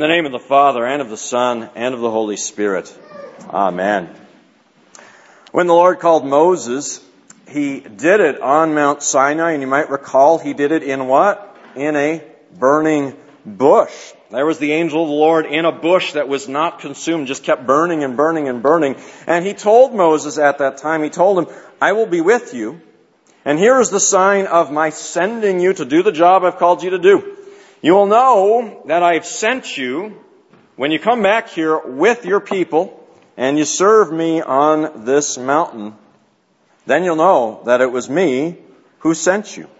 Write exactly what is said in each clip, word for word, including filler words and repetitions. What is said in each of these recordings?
In the name of the Father, and of the Son, and of the Holy Spirit. Amen. When the Lord called Moses, He did it on Mount Sinai, and you might recall He did it in what? In a burning bush. There was the angel of the Lord in a bush that was not consumed, just kept burning and burning and burning. And He told Moses at that time, He told him, I will be with you, and here is the sign of my sending you to do the job I've called you to do. You will know that I've sent you when you come back here with your people and you serve me on this mountain. Then you'll know that it was me who sent you.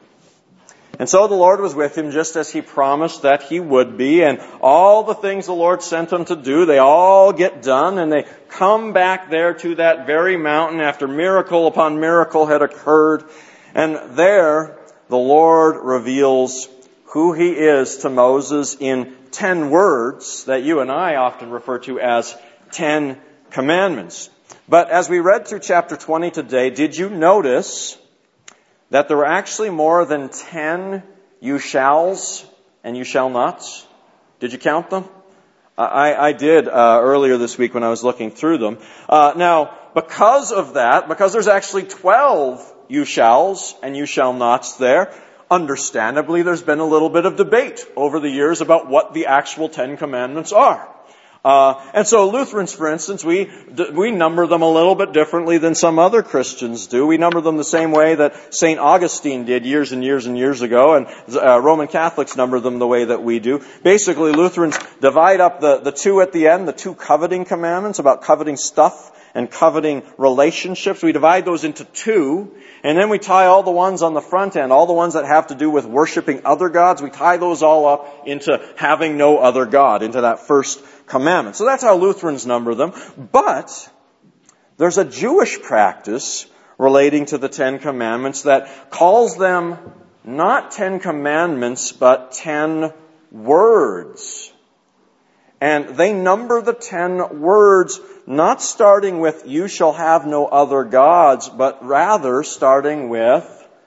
And so the Lord was with him just as He promised that He would be. And all the things the Lord sent him to do, they all get done. And they come back there to that very mountain after miracle upon miracle had occurred. And there the Lord reveals who He is to Moses in ten words that you and I often refer to as Ten Commandments. But as we read through chapter twenty today, did you notice that there were actually more than ten you shalls and you shall nots? Did you count them? I, I did uh, earlier this week when I was looking through them. Uh, now, because of that, because there's actually twelve you shalls and you shall nots there, understandably, there's been a little bit of debate over the years about what the actual Ten Commandments are. Uh, and so Lutherans, for instance, we we number them a little bit differently than some other Christians do. We number them the same way that Saint Augustine did years and years and years ago, and uh, Roman Catholics number them the way that we do. Basically, Lutherans divide up the, the two at the end, the two coveting commandments about coveting stuff and coveting relationships. We divide those into two, and then we tie all the ones on the front end, all the ones that have to do with worshiping other gods, we tie those all up into having no other God, into that first commandment. So that's how Lutherans number them. But there's a Jewish practice relating to the Ten Commandments that calls them not Ten Commandments, but ten words. And they number the ten words not starting with, you shall have no other gods, but rather starting with,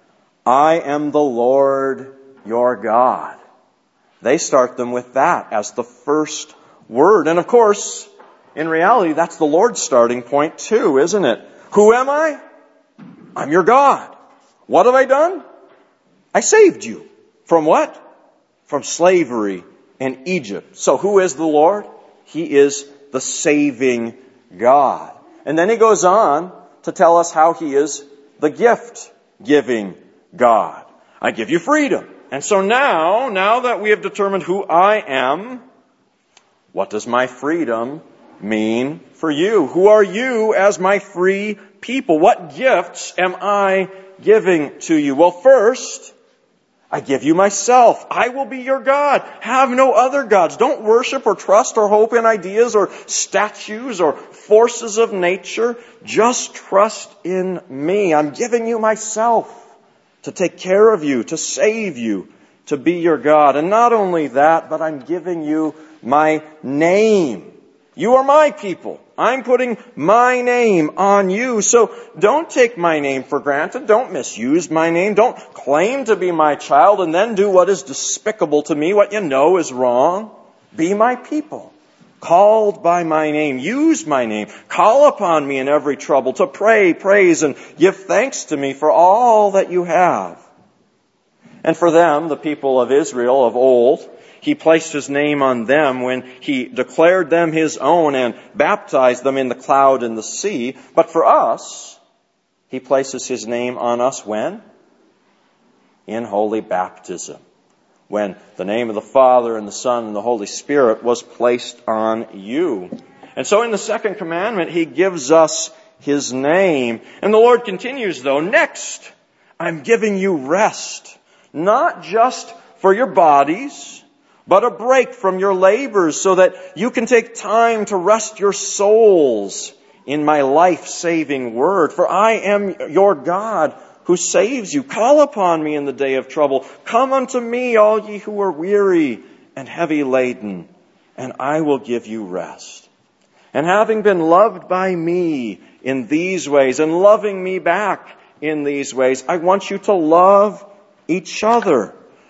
I am the Lord your God. They start them with that as the first word. And of course, in reality, that's the Lord's starting point too, isn't it? Who am I? I'm your God. What have I done? I saved you. From what? From slavery in Egypt. So who is the Lord? He is the saving God. And then He goes on to tell us how He is the gift-giving God. I give you freedom. And so now, now that we have determined who I am, what does my freedom mean for you? Who are you as my free people? What gifts am I giving to you? Well, first, I give you myself. I will be your God. Have no other gods. Don't worship or trust or hope in ideas or statues or forces of nature. Just trust in me. I'm giving you myself to take care of you, to save you, to be your God. And not only that, but I'm giving you my name. You are my people. I'm putting my name on you. So don't take my name for granted. Don't misuse my name. Don't claim to be my child and then do what is despicable to me, what you know is wrong. Be my people, called by my name. Use my name. Call upon me in every trouble to pray, praise, and give thanks to me for all that you have. And for them, the people of Israel of old, He placed His name on them when He declared them His own and baptized them in the cloud and the sea. But for us, He places His name on us when? In holy baptism. When the name of the Father and the Son and the Holy Spirit was placed on you. And so in the second commandment, He gives us His name. And the Lord continues though, next, I'm giving you rest. Not just for your bodies, but a break from your labors so that you can take time to rest your souls in my life-saving word. For I am your God who saves you. Call upon me in the day of trouble. Come unto me, all ye who are weary and heavy laden, and I will give you rest. And having been loved by me in these ways and loving me back in these ways, I want you to love each other.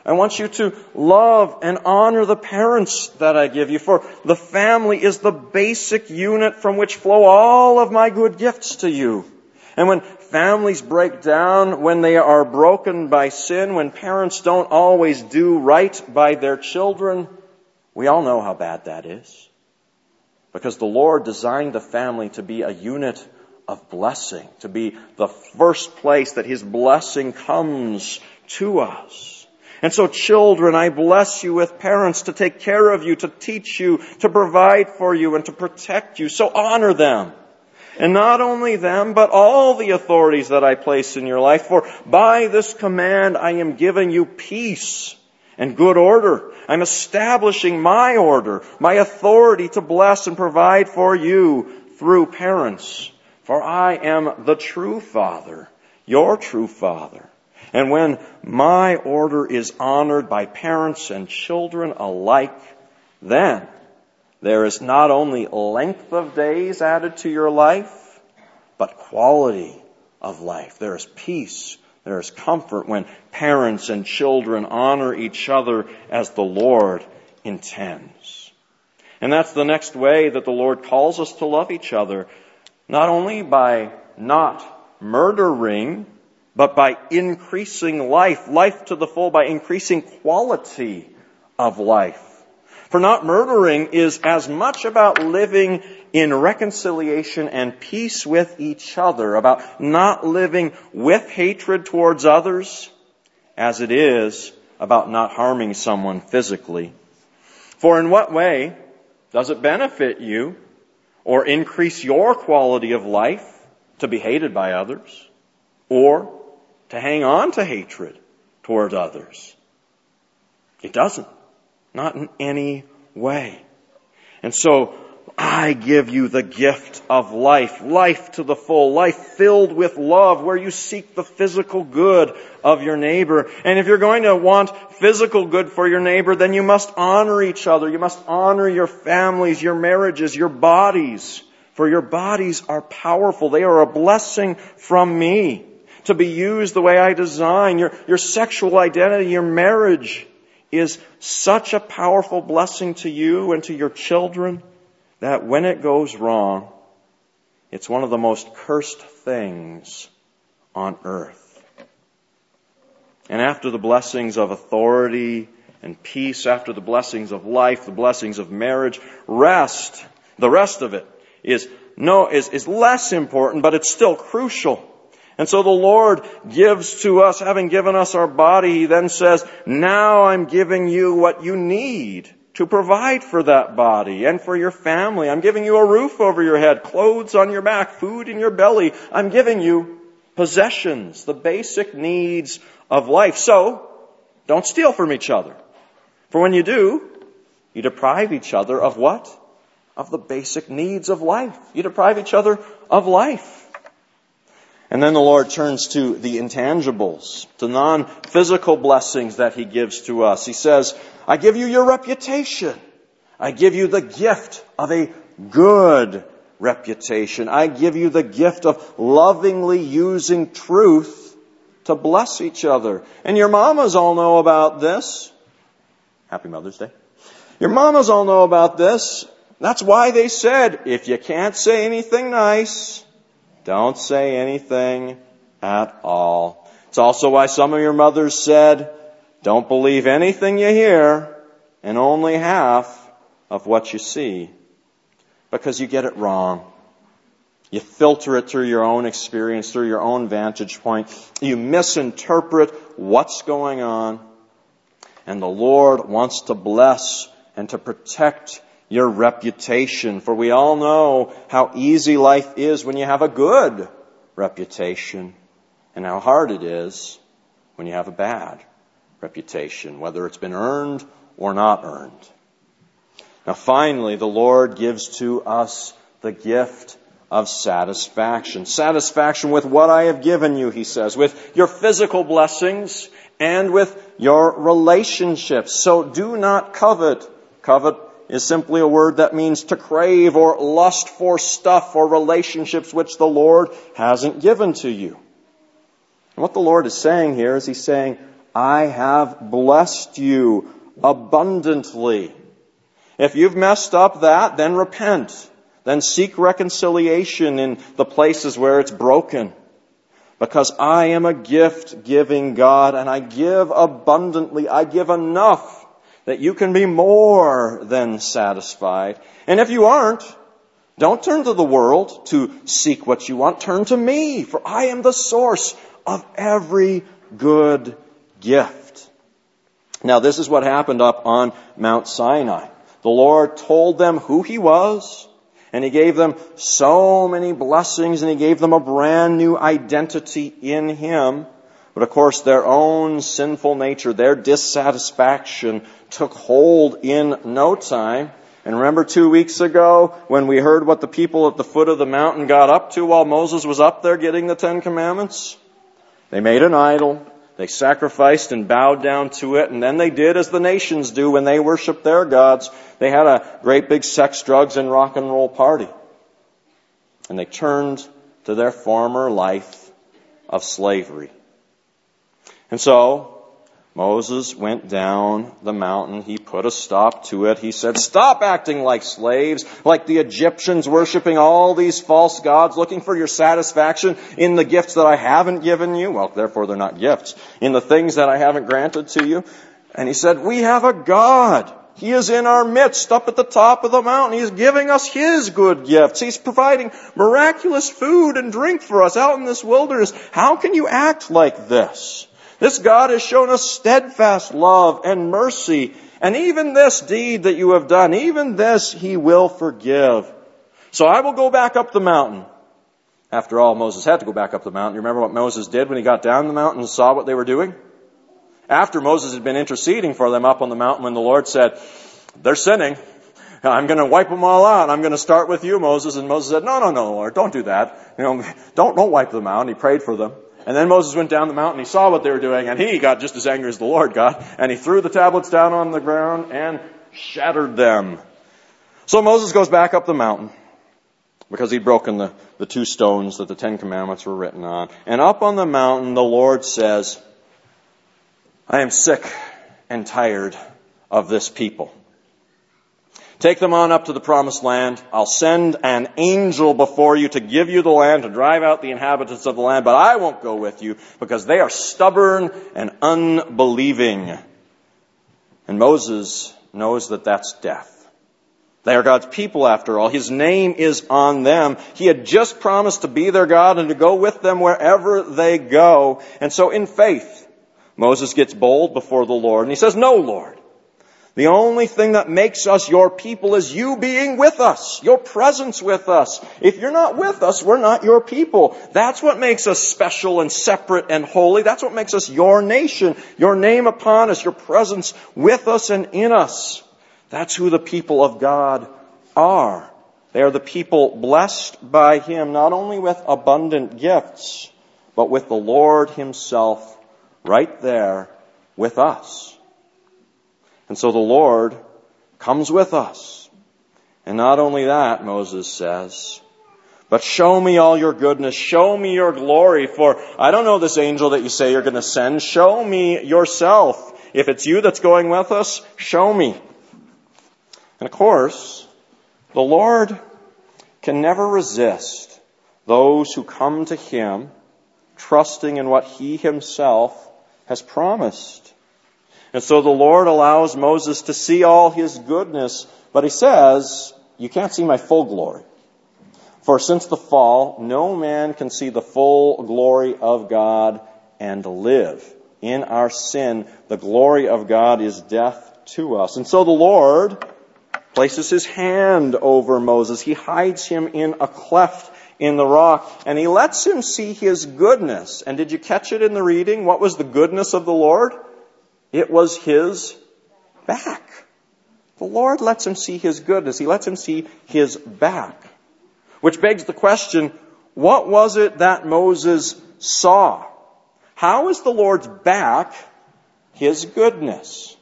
I want you to love and honor the parents that I give you, for the family is the basic unit from which flow all of my good gifts to you. And when families break down, when they are broken by sin, when parents don't always do right by their children, we all know how bad that is. Because the Lord designed the family to be a unit of blessing, to be the first place that His blessing comes to us. And so children, I bless you with parents to take care of you, to teach you, to provide for you, and to protect you. So honor them. And not only them, but all the authorities that I place in your life. For by this command I am giving you peace and good order. I'm establishing my order, my authority to bless and provide for you through parents. For I am the true Father, your true Father. And when my order is honored by parents and children alike, then there is not only length of days added to your life, but quality of life. There is peace, there is comfort when parents and children honor each other as the Lord intends. And that's the next way that the Lord calls us to love each other, not only by not murdering, but by increasing life, life to the full, by increasing quality of life. For not murdering is as much about living in reconciliation and peace with each other, about not living with hatred towards others, as it is about not harming someone physically. For in what way does it benefit you or increase your quality of life to be hated by others or to hang on to hatred toward others? It doesn't. Not in any way. And so, I give you the gift of life, life to the full, life filled with love, where you seek the physical good of your neighbor. And if you're going to want physical good for your neighbor, then you must honor each other. You must honor your families, your marriages, your bodies. For your bodies are powerful. They are a blessing from me to be used the way I design. Your, your sexual identity, your marriage is such a powerful blessing to you and to your children that when it goes wrong, it's one of the most cursed things on earth. And after the blessings of authority and peace, after the blessings of life, the blessings of marriage, rest, the rest of it is no is, is less important, but it's still crucial. And so the Lord gives to us, having given us our body, He then says, now I'm giving you what you need to provide for that body and for your family. I'm giving you a roof over your head, clothes on your back, food in your belly. I'm giving you possessions, the basic needs of life. So, don't steal from each other. For when you do, you deprive each other of what? Of the basic needs of life. You deprive each other of life. And then the Lord turns to the intangibles, to non-physical blessings that He gives to us. He says, I give you your reputation. I give you the gift of a good reputation. I give you the gift of lovingly using truth to bless each other. And your mamas all know about this. Happy Mother's Day. Your mamas all know about this. That's why they said, if you can't say anything nice, don't say anything at all. It's also why some of your mothers said, don't believe anything you hear and only half of what you see. Because you get it wrong. You filter it through your own experience, through your own vantage point. You misinterpret what's going on. And the Lord wants to bless and to protect your reputation. For we all know how easy life is when you have a good reputation, and how hard it is when you have a bad reputation, whether it's been earned or not earned. Now finally, the Lord gives to us the gift of satisfaction. Satisfaction with what I have given you, He says, with your physical blessings and with your relationships. So do not covet. Covet is simply a word that means to crave or lust for stuff or relationships which the Lord hasn't given to you. And what the Lord is saying here is He's saying, I have blessed you abundantly. If you've messed up that, then repent. Then seek reconciliation in the places where it's broken. Because I am a gift-giving God, and I give abundantly. I give enough that you can be more than satisfied. And if you aren't, don't turn to the world to seek what you want. Turn to me, for I am the source of every good gift. Now, this is what happened up on Mount Sinai. The Lord told them who He was, and He gave them so many blessings, and He gave them a brand new identity in Him. But of course, their own sinful nature, their dissatisfaction took hold in no time. And remember two weeks ago when we heard what the people at the foot of the mountain got up to while Moses was up there getting the Ten Commandments? They made an idol. They sacrificed and bowed down to it, and then they did as the nations do when they worship their gods. They had a great big sex, drugs, and rock and roll party. And they turned to their former life of slavery. And so, Moses went down the mountain. He put a stop to it. He said, stop acting like slaves, like the Egyptians, worshiping all these false gods, looking for your satisfaction in the gifts that I haven't given you. Well, therefore they're not gifts. In the things that I haven't granted to you. And he said, we have a God. He is in our midst, up at the top of the mountain. He's giving us His good gifts. He's providing miraculous food and drink for us out in this wilderness. How can you act like this? This God has shown us steadfast love and mercy. And even this deed that you have done, even this He will forgive. So I will go back up the mountain. After all, Moses had to go back up the mountain. You remember what Moses did when he got down the mountain and saw what they were doing? After Moses had been interceding for them up on the mountain, when the Lord said, they're sinning. I'm going to wipe them all out. I'm going to start with you, Moses. And Moses said, no, no, no, Lord, don't do that. You know, don't, don't wipe them out. And he prayed for them. And then Moses went down the mountain, he saw what they were doing, and he got just as angry as the Lord got, and he threw the tablets down on the ground and shattered them. So Moses goes back up the mountain, because he'd broken the, the two stones that the Ten Commandments were written on. And up on the mountain, the Lord says, I am sick and tired of this people. Take them on up to the promised land. I'll send an angel before you to give you the land, to drive out the inhabitants of the land, but I won't go with you because they are stubborn and unbelieving. And Moses knows that that's death. They are God's people after all. His name is on them. He had just promised to be their God and to go with them wherever they go. And so in faith, Moses gets bold before the Lord and he says, no, Lord. The only thing that makes us your people is you being with us, your presence with us. If you're not with us, we're not your people. That's what makes us special and separate and holy. That's what makes us your nation, your name upon us, your presence with us and in us. That's who the people of God are. They are the people blessed by Him, not only with abundant gifts, but with the Lord Himself right there with us. And so the Lord comes with us. And not only that, Moses says, but show me all your goodness. Show me your glory. For I don't know this angel that you say you're going to send. Show me yourself. If it's you that's going with us, show me. And of course, the Lord can never resist those who come to Him, trusting in what He Himself has promised. And so the Lord allows Moses to see all His goodness, but He says, you can't see my full glory. For since the fall, no man can see the full glory of God and live. In our sin, the glory of God is death to us. And so the Lord places His hand over Moses. He hides him in a cleft in the rock, and He lets him see His goodness. And did you catch it in the reading? What was the goodness of the Lord? It was His back. The Lord lets him see His goodness. He lets him see His back. Which begs the question, what was it that Moses saw? How is the Lord's back His goodness?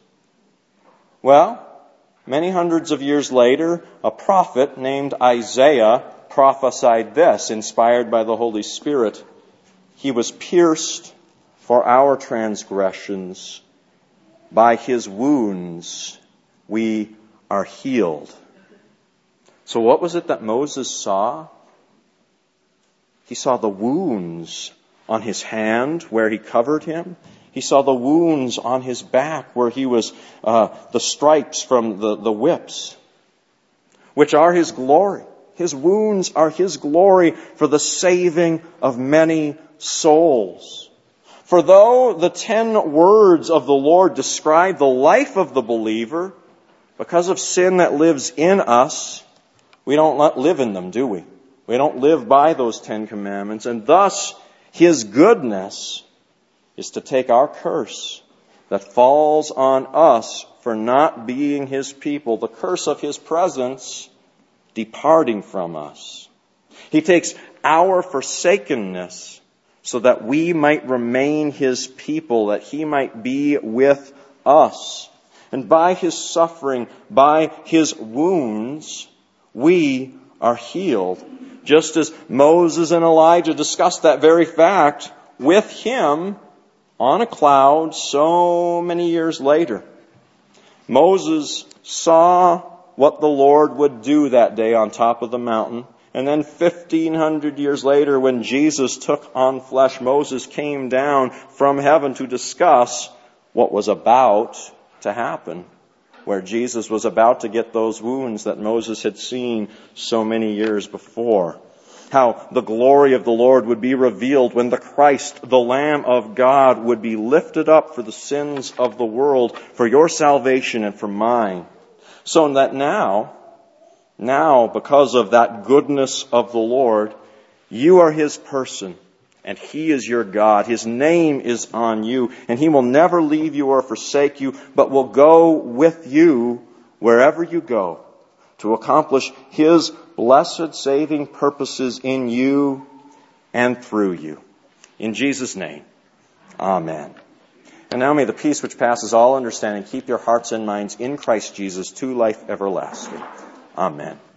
Well, many hundreds of years later, a prophet named Isaiah prophesied this, inspired by the Holy Spirit. He was pierced for our transgressions. By his wounds we are healed. So what was it that Moses saw? He saw the wounds on his hand where he covered him. He saw the wounds on his back where he was, uh, the stripes from the, the whips, which are his glory. His wounds are his glory for the saving of many souls. For though the ten words of the Lord describe the life of the believer, because of sin that lives in us, we don't live in them, do we? We don't live by those Ten Commandments. And thus, his goodness is to take our curse that falls on us for not being his people, the curse of his presence departing from us. He takes our forsakenness so that we might remain his people, that he might be with us. And by his suffering, by his wounds, we are healed. Just as Moses and Elijah discussed that very fact with him on a cloud so many years later. Moses saw what the Lord would do that day on top of the mountain. And then fifteen hundred years later, when Jesus took on flesh, Moses came down from heaven to discuss what was about to happen, where Jesus was about to get those wounds that Moses had seen so many years before. How the glory of the Lord would be revealed when the Christ, the Lamb of God, would be lifted up for the sins of the world, for your salvation and for mine. So that now, now, because of that goodness of the Lord, you are his person, and he is your God. His name is on you, and he will never leave you or forsake you, but will go with you wherever you go to accomplish his blessed saving purposes in you and through you. In Jesus' name, amen. And now may the peace which passes all understanding keep your hearts and minds in Christ Jesus to life everlasting. Amen.